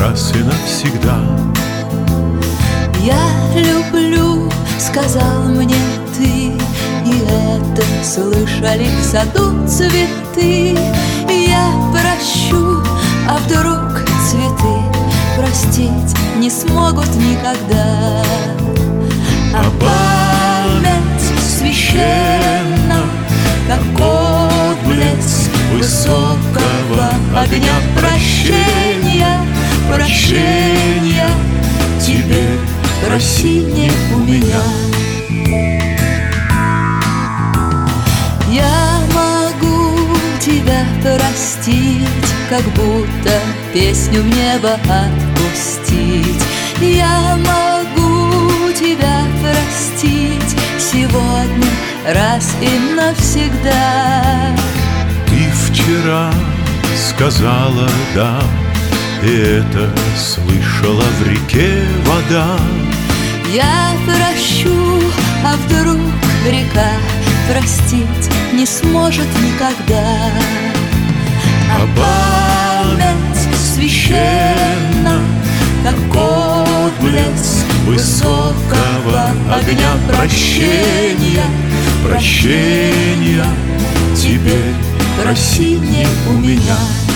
раз и навсегда. Я люблю, сказал мне ты, и это слышали в саду цветы. Я прощу, а вдруг цветы простить не смогут никогда. А память священна, как отблеск высокого огня прощения. Прощения теперь проси не у меня. Я могу тебя простить, как будто песню в небо отпустить. Я могу тебя простить сегодня раз и навсегда. Ты вчера сказала «да», и это слышала в реке вода. Я прощу, а вдруг река простить не сможет никогда. А память священна, как отблеск высокого огня прощения. Прощения теперь проси не у меня.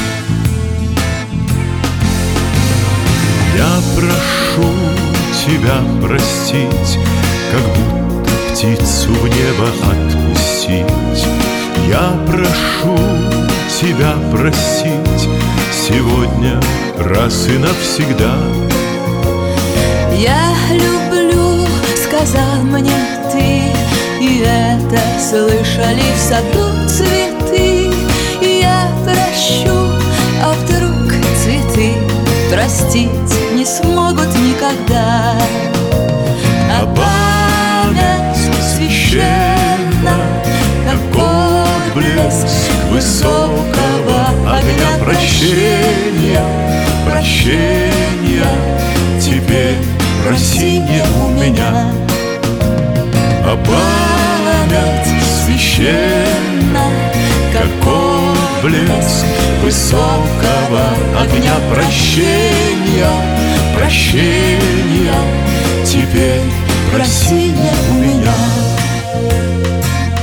Я прошу тебя простить, как будто птицу в небо отпустить. Я прошу тебя простить сегодня раз и навсегда. Я люблю, сказал мне ты, и это слышали в саду цветы. Я прощу, а вдруг цветы простить не смогут никогда. А память священна, как отблеск высокого огня прощения. Прощения теперь проси не у меня. А память священна, как отблеск высокого огня прощения. Прощения теперь проси не у меня.